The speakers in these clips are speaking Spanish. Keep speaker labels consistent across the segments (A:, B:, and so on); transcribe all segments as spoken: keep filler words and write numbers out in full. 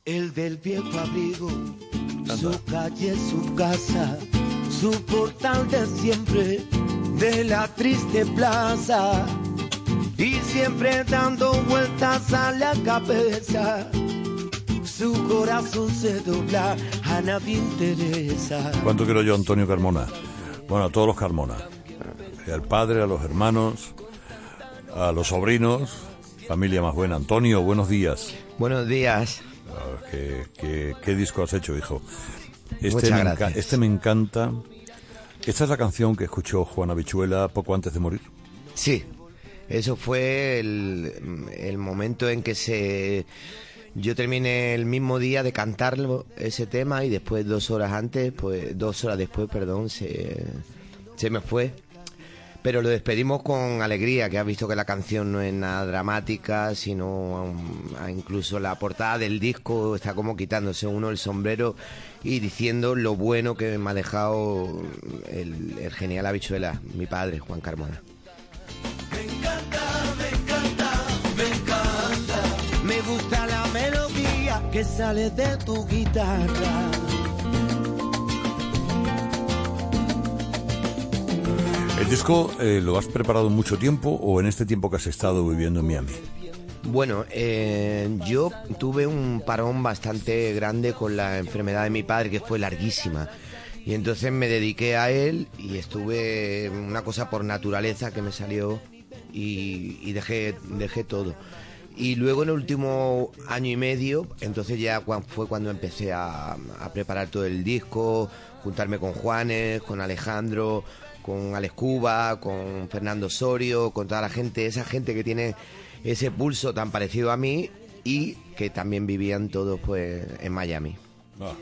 A: El del viejo abrigo, su calle, su casa, su portal de siempre, de la triste plaza, y siempre dando vueltas a la cabeza. Su corazón se dobla, a nadie interesa.
B: ¿Cuánto quiero yo, Antonio Carmona? Bueno, a todos los Carmona. Al padre, a los hermanos, a los sobrinos, familia más buena. Antonio, buenos días.
A: Buenos días.
B: ¿Qué, qué, qué disco has hecho, hijo? Este
A: Muchas
B: me
A: gracias.
B: enca- este me encanta. ¿Esta es la canción que escuchó Juan Habichuela poco antes de morir?
A: Sí, eso fue el, el momento en que se... Yo terminé el mismo día de cantarlo, ese tema, y después dos horas antes, pues dos horas después, perdón, se, se me fue. Pero lo despedimos con alegría, que has visto que la canción no es nada dramática, sino um, incluso la portada del disco está como quitándose uno el sombrero y diciendo lo bueno que me ha dejado el, el genial Habichuela, mi padre, Juan Carmona. Me encanta, me encanta, me encanta. Me gusta la melodía que sale de tu guitarra.
B: ¿El disco eh, lo has preparado mucho tiempo o en este tiempo que has estado viviendo en Miami?
A: Bueno, eh, yo tuve un parón bastante grande con la enfermedad de mi padre, que fue larguísima. Y entonces me dediqué a él y estuve una cosa por naturaleza que me salió y, y dejé, dejé todo. Y luego en el último año y medio, entonces ya fue cuando empecé a, a preparar todo el disco, juntarme con Juanes, con Alejandro, con Alex Cuba, con Fernando Osorio, con toda la gente, esa gente que tiene ese pulso tan parecido a mí y que también vivían todos pues en Miami.
B: Ah.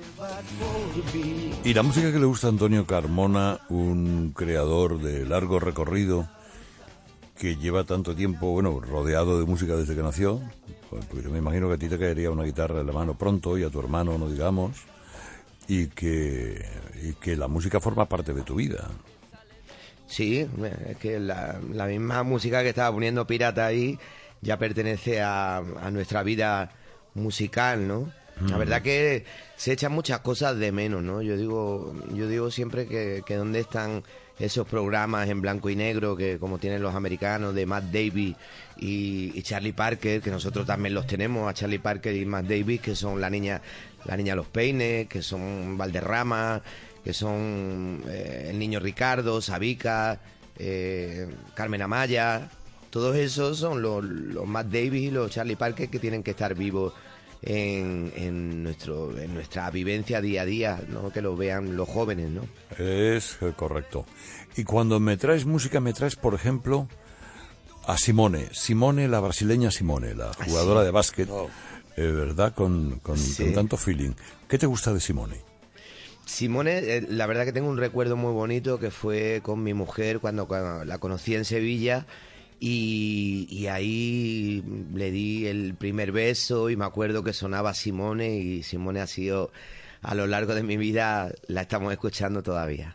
B: ¿Y la música que le gusta a Antonio Carmona, un creador de largo recorrido que lleva tanto tiempo, bueno, rodeado de música desde que nació? Pues yo me imagino que a ti te caería una guitarra en la mano pronto, y a tu hermano, no digamos, y que, y que la música forma parte de tu vida.
A: Sí, es que la, la misma música que estaba poniendo Pirata ahí ya pertenece a, a nuestra vida musical, ¿no? Mm. La verdad que se echan muchas cosas de menos, ¿no? Yo digo, yo digo siempre que, que dónde están esos programas en blanco y negro que como tienen los americanos de Matt Davis y, y Charlie Parker, que nosotros también los tenemos, a Charlie Parker y Matt Davis, que son la niña, la niña Los Peines, que son Valderrama, que son eh, el niño Ricardo, Sabica, eh, Carmen Amaya. Todos esos son los, los Matt Davis y los Charlie Parker que tienen que estar vivos en, en, nuestro, en nuestra vivencia día a día, ¿no? Que lo vean los jóvenes, ¿no?
B: Es eh, correcto. Y cuando me traes música, me traes, por ejemplo, a Simone. Simone, la brasileña Simone, la jugadora ¿Ah, sí? de básquet, oh. eh, ¿verdad? Con, con, sí. con tanto feeling. ¿Qué te gusta de Simone?
A: Simone, eh, la verdad que tengo un recuerdo muy bonito que fue con mi mujer cuando, cuando la conocí en Sevilla y, y ahí le di el primer beso y me acuerdo que sonaba Simone y Simone ha sido, a lo largo de mi vida, la estamos escuchando todavía.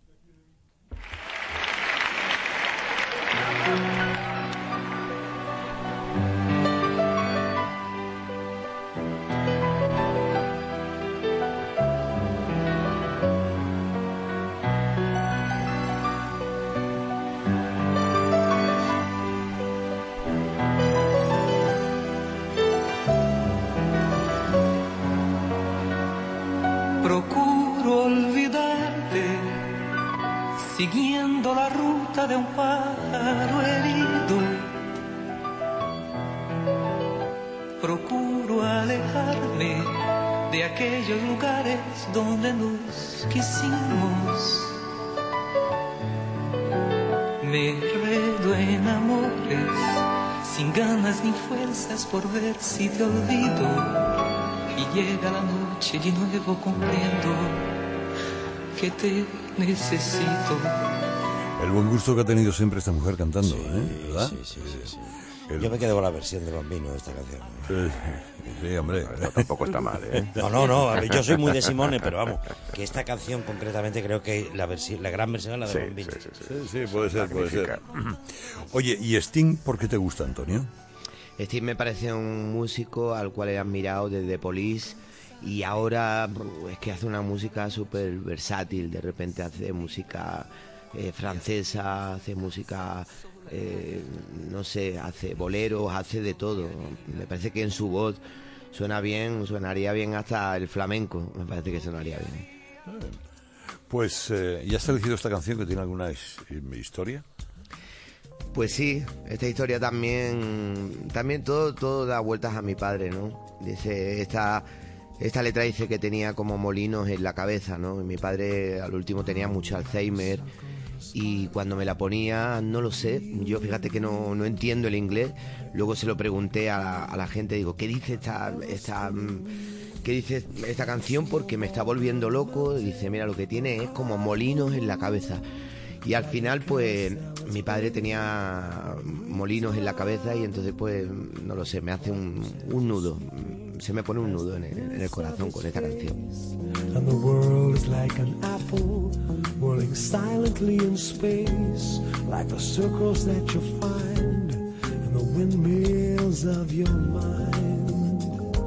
C: Siguiendo la ruta de un pájaro herido, procuro alejarme de aquellos lugares donde nos quisimos. Me enredo en amores sin ganas ni fuerzas por ver si te olvido, y llega la noche y de nuevo comprendo que te necesito.
B: El buen gusto que ha tenido siempre esta mujer cantando, sí, ¿eh? ¿Verdad?
D: Sí, sí, sí, sí. El... Yo me quedo con la versión de Bambino de esta canción.
B: Sí, sí, hombre.
E: No, tampoco está mal, ¿eh?
D: No, no, no. Yo soy muy de Simone, pero vamos, que esta canción concretamente creo que la versión, la gran versión es la de
B: sí,
D: Bambino.
B: Sí, sí, sí. sí, sí puede ser, puede ser. Oye, ¿y Sting por qué te gusta, Antonio?
A: Steve me parece un músico al cual he admirado desde Police y ahora es que hace una música súper versátil. De repente hace música eh, francesa, hace música, eh, no sé, hace boleros, hace de todo. Me parece que en su voz suena bien, sonaría bien hasta el flamenco, me parece que sonaría bien.
B: Pues, eh, ¿ya has elegido esta canción que tiene alguna his- historia?
A: Pues sí, esta historia también, también todo, todo da vueltas a mi padre, ¿no? Dice, esta, esta letra dice que tenía como molinos en la cabeza, ¿no? Y mi padre al último tenía mucho Alzheimer y cuando me la ponía, no lo sé, yo fíjate que no, no entiendo el inglés, luego se lo pregunté a la, a la gente, digo, ¿qué dice esta, esta, qué dice esta canción? Porque me está volviendo loco. Y dice, mira, lo que tiene es como molinos en la cabeza. Y al final, pues, mi padre tenía molinos en la cabeza y entonces, pues, no lo sé, me hace un, un nudo, se me pone un nudo en el, en el corazón con esta canción.
E: And the world is like an apple whirling silently in space, like the circles that you find in the windmills of your mind.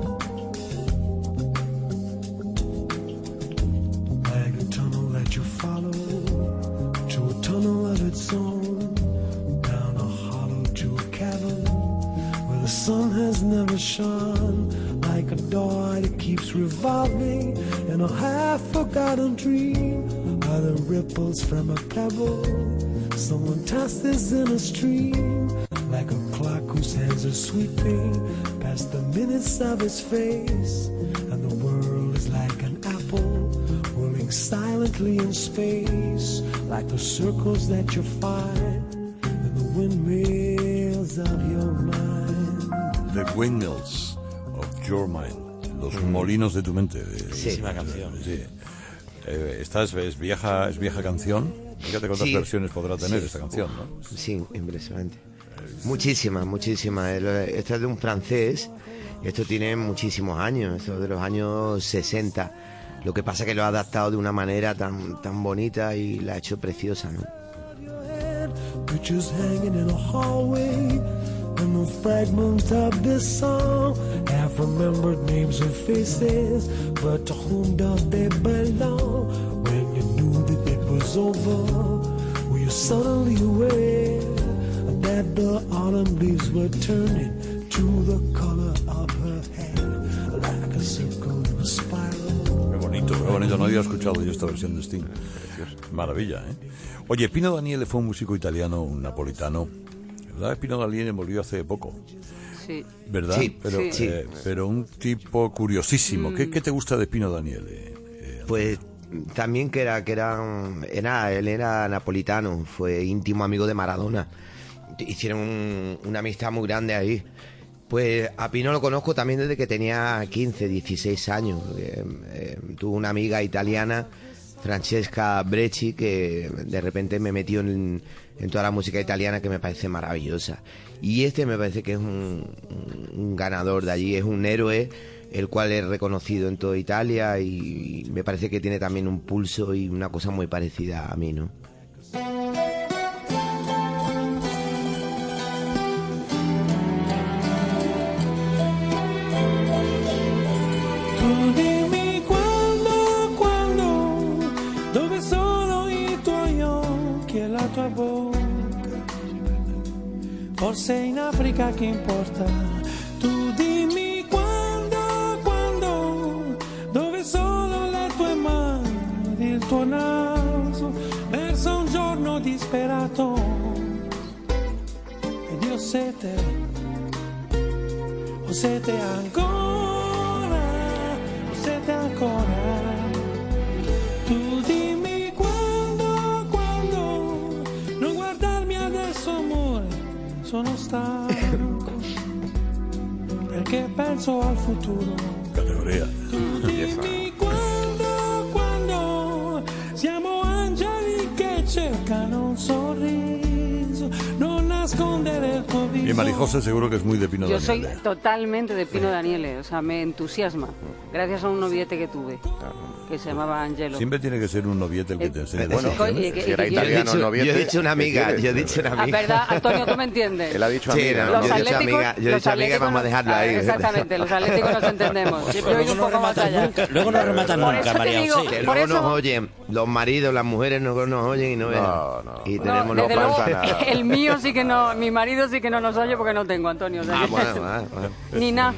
E: Like a tunnel that you follow to a tunnel of its own, down a hollow to a cavern where the sun has never shone. Like a door that keeps revolving in a half-forgotten dream, are the ripples from a pebble someone tosses in a stream. Like a clock whose hands are sweeping past the minutes of his face, and the world is like an apple whirling silently in space, like the circles that you find in the windmills of your mind.
B: The Windmills of Your Mind, los molinos de tu mente.
A: Sí.
D: Buenísima canción.
B: Sí. Eh, esta es, es vieja, es vieja canción. Fíjate cuántas
A: Sí.
B: versiones podrá tener
A: Sí.
B: esta canción, ¿no?
A: Sí, impresionante. Muchísimas, muchísimas. El- Esto es de un francés, esto tiene muchísimos años, esto es de los años sesenta. Lo que pasa es que lo ha adaptado de una manera tan, tan bonita y la ha hecho preciosa, ¿no?
E: Pictures hanging in a hallway, and the fragments of this song, half remembered names and faces, but to whom does they belong? When you knew that it was over, were you suddenly aware that the autumn leaves were turning to the color of her hair, like a circle in a spiral?
B: Qué bonito, qué bonito. No había escuchado yo esta versión de Sting. Maravilla, ¿eh? Oye, Pino Daniele fue un músico italiano, un napolitano. ¿Verdad? Pino Daniele murió hace poco.
F: Sí.
B: ¿Verdad?
A: Sí,
B: pero,
F: sí.
B: eh, pero un tipo curiosísimo. ¿Qué, qué te gusta de Pino Daniele? Eh,
A: Pues también que era, que era, era, él era napolitano, fue íntimo amigo de Maradona. Hicieron un- una amistad muy grande ahí. Pues a Pino lo conozco también desde que tenía quince, dieciséis años. Eh, eh, tuve una amiga italiana, Francesca Brecci, que de repente me metió en, en toda la música italiana, que me parece maravillosa. Y este me parece que es un, un ganador de allí, es un héroe, el cual es reconocido en toda Italia y, y me parece que tiene también un pulso y una cosa muy parecida a mí, ¿no?
E: Tu dimmi quando, quando, dove sono i tuoi occhi e la tua bocca. Forse in Africa che importa. Tu dimmi quando, quando, dove sono le tue mani ed il tuo naso. Verso un giorno disperato ed io ho sete, ho sete ancora, ho sete ancora. Tu dimmi quando, quando, non guardarmi adesso amore, sono stanco, perché penso al futuro.
B: categoría.
E: Tu dimmi quando, quando, siamo angeli che cercano un sorriso, non nascondere il tuo viso.
B: María José seguro que es muy de Pino
F: Yo
B: Daniele.
F: soy totalmente de Pino Daniele, o sea, me entusiasma. Gracias a un noviete que tuve, que se llamaba Angelo.
B: Siempre tiene que ser un noviete el que te enseñe.
G: Bueno,
F: Sí, oye, que-
G: si era
F: que-
A: Yo he
G: italiano,
A: dicho,
G: noviete,
A: yo he dicho una
G: ¿qué
A: amiga,
G: quieres?
A: yo he dicho una
F: Ah,
A: amiga.
F: ¿verdad? Antonio, ¿tú me entiendes?
G: Él ha dicho
A: Sí,
G: amiga.
A: no,
F: Los
A: yo he dicho
F: atléticos-
A: amiga, yo he
F: los
A: dicho amiga,
F: atléticos
A: vamos a
F: no-
A: dejarlo
F: ah,
A: ahí.
F: Exactamente, los atléticos nos entendemos.
D: Sí,
F: Yo
D: pero
F: he ido
D: luego
F: un
D: no
F: poco más
D: rematan
F: allá.
D: nunca, luego no rematan
F: Por
D: nunca,
F: eso te
D: María
F: digo,
D: José.
A: Que
F: por
A: luego
F: eso-
A: nos oyen, los maridos, las mujeres no nos oyen y no ven.
G: No, no.
A: Y
G: No,
A: tenemos
F: No,
A: los
F: desde luego,
G: pasa nada.
F: el mío sí que no, mi marido sí que no nos oye porque no tengo, Antonio. o sea
A: Ah,
F: que-
A: bueno, ah, bueno.
F: Ni nada.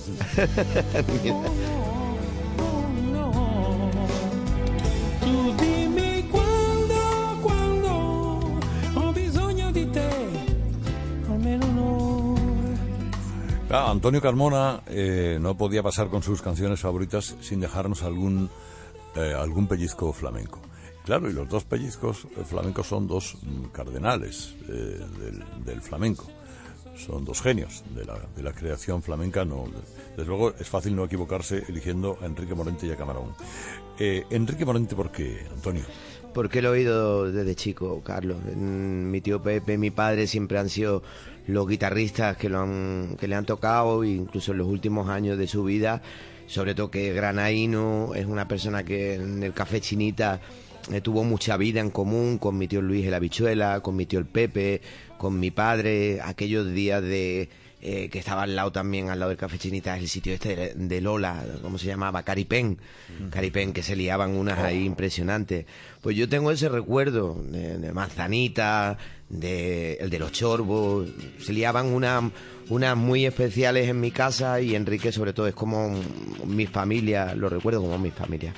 E: Tu dimmi quando, quando ho bisogno di te, almeno un'ora.
B: Ah, Antonio Carmona eh, no podía pasar con sus canciones favoritas sin dejarnos algún eh, algún pellizco flamenco. Claro, y los dos pellizcos eh, flamencos son dos mm, cardenales eh, del, del flamenco. Son dos genios de la, de la creación flamenca. No, desde luego es fácil no equivocarse eligiendo a Enrique Morente y a Camarón. Eh, Enrique Morente, ¿por qué, Antonio?
A: Porque lo he oído desde chico, Carlos. Mm, Mi tío Pepe, mi padre siempre han sido los guitarristas que lo han, que le han tocado, incluso en los últimos años de su vida. Sobre todo que granaíno, es una persona que en el Café Chinita eh, tuvo mucha vida en común con mi tío Luis el Habichuela, con mi tío el Pepe, con mi padre. Aquellos días de eh, que estaba al lado también, al lado del Café Chinita, el sitio este de, de Lola, ¿cómo se llamaba? Caripén. Caripén, que se liaban unas ahí impresionantes. Pues yo tengo ese recuerdo de, de Manzanita, de el de los Chorbos. Se liaban unas unas muy especiales en mi casa, y Enrique sobre todo es como mi familia, lo recuerdo como mi familia.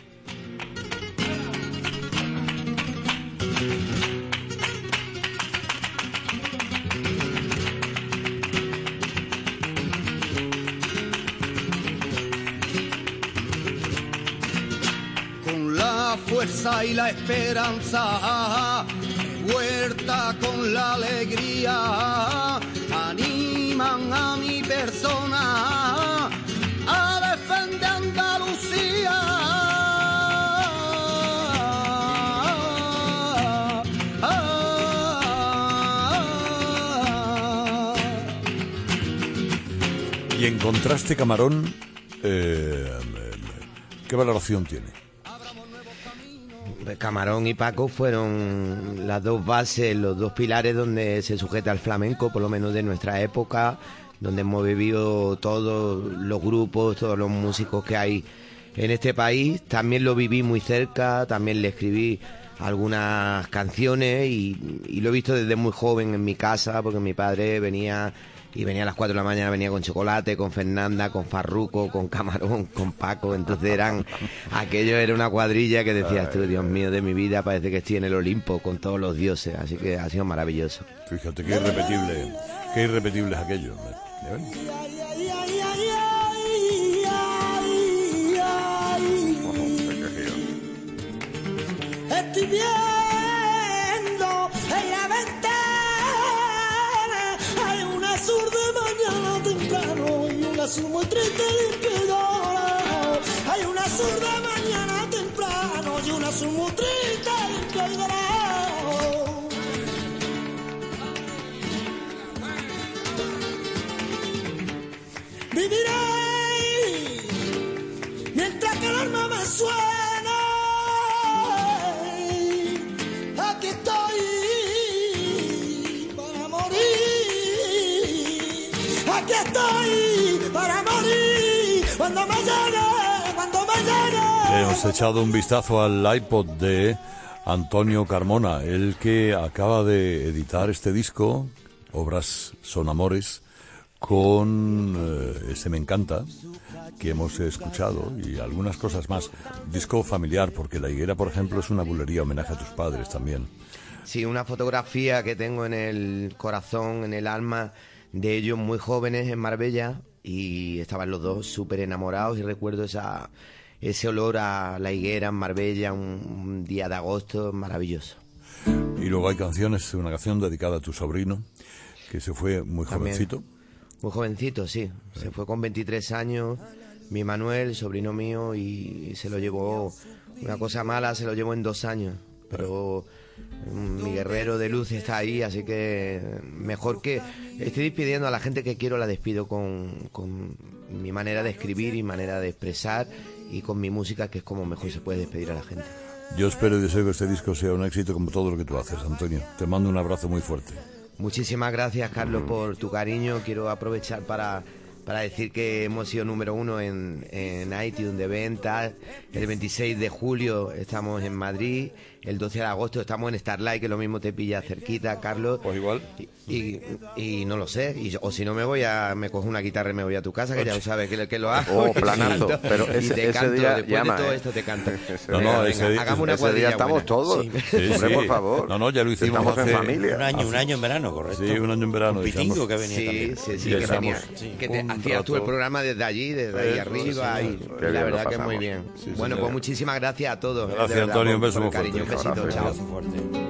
H: Con la fuerza y la esperanza, huerta con la alegría, animan a mi persona a defender Andalucía.
B: Y en contraste, Camarón, eh, ¿qué valoración tiene?
A: Camarón y Paco fueron las dos bases, los dos pilares donde se sujeta el flamenco, por lo menos de nuestra época, donde hemos vivido todos los grupos, todos los músicos que hay en este país. También lo viví muy cerca, también le escribí algunas canciones y, y lo he visto desde muy joven en mi casa, porque mi padre venía... Y venía a las cuatro de la mañana, venía con Chocolate, con Fernanda, con Farruco, con Camarón, con Paco. Entonces eran, aquello era una cuadrilla que decías tú, Dios mío de mi vida, parece que estoy en el Olimpo con todos los dioses. Así que ha sido maravilloso.
B: Fíjate qué irrepetible, qué irrepetible es aquello. ¿Ya ven?
E: Estoy viendo en la ventana, hay un azul de mañana temprano y un azul muy triste y dorado. Hay un azul de mañana temprano y un azul muy triste y dorado. Viviré mientras que el alma me suena. Aquí estoy para morir. Aquí estoy para morir. Cuando me llegue, cuando me llegue.
B: Hemos echado un vistazo al iPod de Antonio Carmona, el que acaba de editar este disco, Obras son Amores, con eh, ese Me Encanta, que hemos escuchado, y algunas cosas más. Disco familiar, porque La Higuera, por ejemplo, es una bulería, homenaje a tus padres también.
A: Sí, una fotografía que tengo en el corazón, en el alma, de ellos muy jóvenes en Marbella, y estaban los dos súper enamorados, y recuerdo esa, ese olor a la higuera en Marbella, un, un día de agosto maravilloso.
B: Y luego hay canciones, una canción dedicada a tu sobrino, que se fue muy
A: También.
B: jovencito.
A: Muy jovencito, sí. Se fue con veintitrés años, mi Manuel, sobrino mío, y se lo llevó, una cosa mala, se lo llevó en dos años. Pero mi guerrero de luz está ahí, así que mejor que estoy despidiendo a la gente que quiero, la despido con, con mi manera de escribir y manera de expresar y con mi música, que es como mejor se puede despedir a la gente.
B: Yo espero y deseo que este disco sea un éxito como todo lo que tú haces, Antonio. Te mando un abrazo muy fuerte.
A: Muchísimas gracias, Carlos, por tu cariño. Quiero aprovechar para, para decir que hemos sido número uno en, en iTunes de ventas. El veintiséis de julio estamos en Madrid. El doce de agosto estamos en Starlight, que lo mismo te pilla cerquita, Carlos.
B: Pues igual.
A: Y, y, y no lo sé. Y, o si no, me voy a me cojo una guitarra y me voy a tu casa, que ya lo sabes que, que lo hago.
G: Oh, planazo. Pero ese,
A: y te
G: ese
A: canto,
G: día
A: después
G: llama,
A: de todo
G: ¿eh?
A: esto te canto.
B: No, no,
A: venga,
B: ese
A: venga,
B: día-
A: hagamos una
G: ese
A: cuadrilla
G: día estamos
A: buena.
G: todos.
A: Sí.
B: Sí,
G: Hombre,
B: sí.
G: por favor.
B: No, no, ya lo hicimos
G: Estamos
B: hace...
G: en familia.
D: Un año, un año en verano, correcto.
B: Sí, un año en verano.
D: Un pitingo
B: echamos-
D: que venía
A: Sí,
D: también.
A: sí, sí,
B: Sí,
A: que,
B: estamos-
A: tenía-
D: sí.
A: que te,
B: un
A: hacías tú el
B: rato.
A: programa desde allí, desde ahí
B: Eso,
A: arriba,
B: sí,
A: y
B: eso.
G: Qué
A: la
G: bien
A: verdad
G: lo
A: que muy
G: pasamos.
A: bien.
B: Sí,
A: bueno,
B: señor.
A: pues muchísimas gracias a todos.
B: Gracias,
A: de verdad,
B: Antonio, un
A: por-
B: beso
A: por
B: muy
A: el cariño,
B: fuerte.
A: un besito,
G: Un
A: chao.
D: Abrazo fuerte.